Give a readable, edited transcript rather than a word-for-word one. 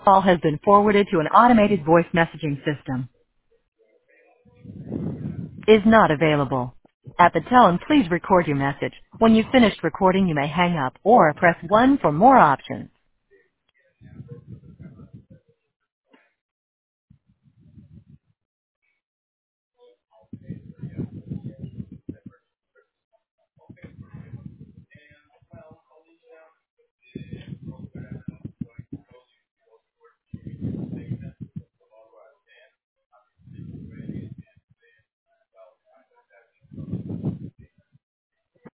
Call has been forwarded to an automated voice messaging system. Is not available. At the tone, please record your message. When you've finished recording, you may hang up or press 1 for more options.